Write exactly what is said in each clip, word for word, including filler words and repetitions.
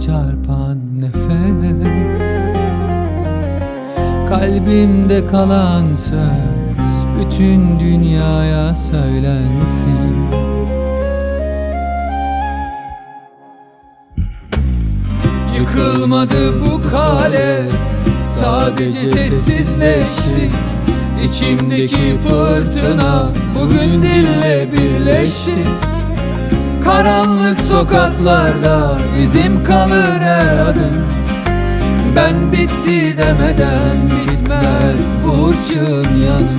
çarpan nefes, kalbimde kalan söz bütün dünyaya söylensin. Yıkılmadı bu kale, sadece sessizleşti. İçimdeki fırtına bugün dille birleşti. Karanlık sokaklarda izim kalır her adım. Ben bitti demeden bitmez bu hırçın yanım.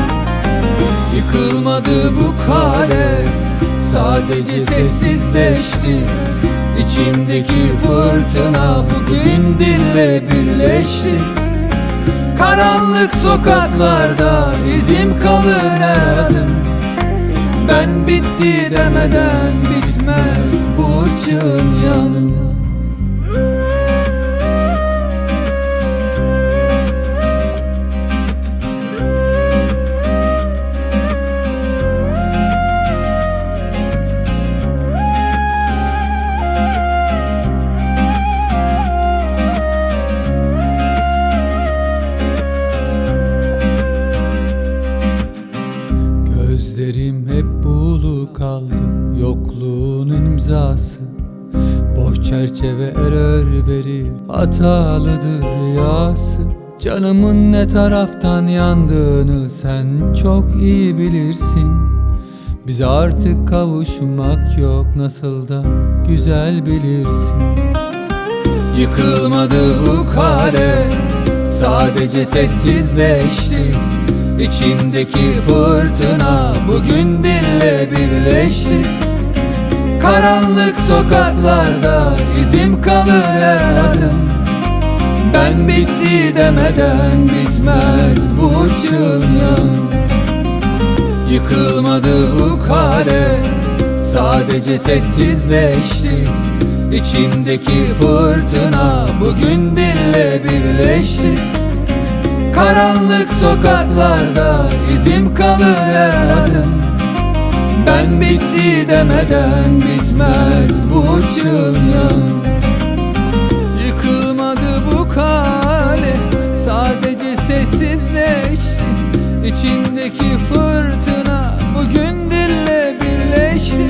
Yıkılmadı bu kale, sadece sessizleşti. İçimdeki fırtına bugün dille birleşti. Karanlık sokaklarda izim kalır her adım. Ben bitti demeden bitmez bu hırçın yanım. Gözlerim hep buğulu kaldı, yokluğun imzası. Boş çerçeve error verir, hatalıdır rüyası. Canımın ne taraftan yandığını sen çok iyi bilirsin. Bize artık kavuşmak yok, nasıl da güzel bilirsin. Yıkılmadı bu kale, sadece sessizleşti. İçimdeki fırtına bugün dille birleşti. Karanlık sokaklarda izim kalır her adım. Ben bitti demeden bitmez bu hırçın yanım. Yıkılmadı bu kale, sadece sessizleşti. İçimdeki fırtına bugün dille birleşti. Karanlık sokaklarda izim kalır her adım. Ben bitti demeden bitmez bu hırçın yanım. Yıkılmadı bu kale, sadece sessizleşti. İçimdeki fırtına bugün dille birleşti.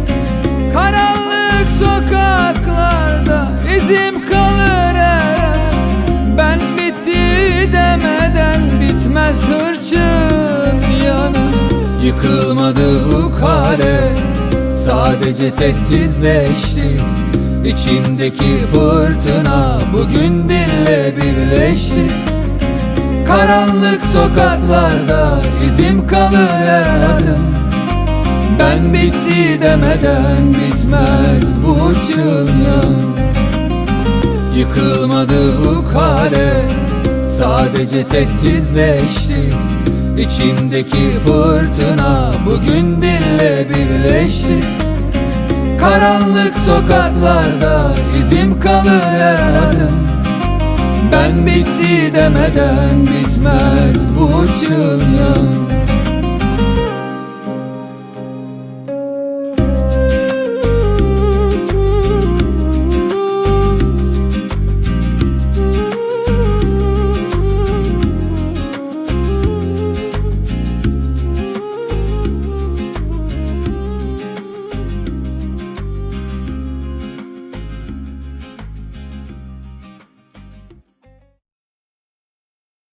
Karanlık sokaklarda izim kalır her adım. Ben bitti demeden bitmez hırçın yanım. Yıkılmadı bu kale, sadece sessizleşti. İçimdeki fırtına bugün dille birleşti. Karanlık sokaklarda izim kalır her adım. Ben bitti demeden bitmez bu hırçın yanım. Yıkılmadı bu kale, sadece sessizleşti. İçimdeki fırtına bugün dille birleşti. Karanlık sokaklarda izim kalır her adım. Ben bitti demeden bitmez bu hırçın yanım.